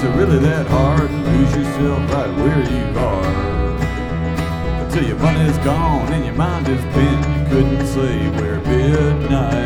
Is it really that hard to lose yourself right where you are? Till your money's gone and your mind is bent, you couldn't say where midnight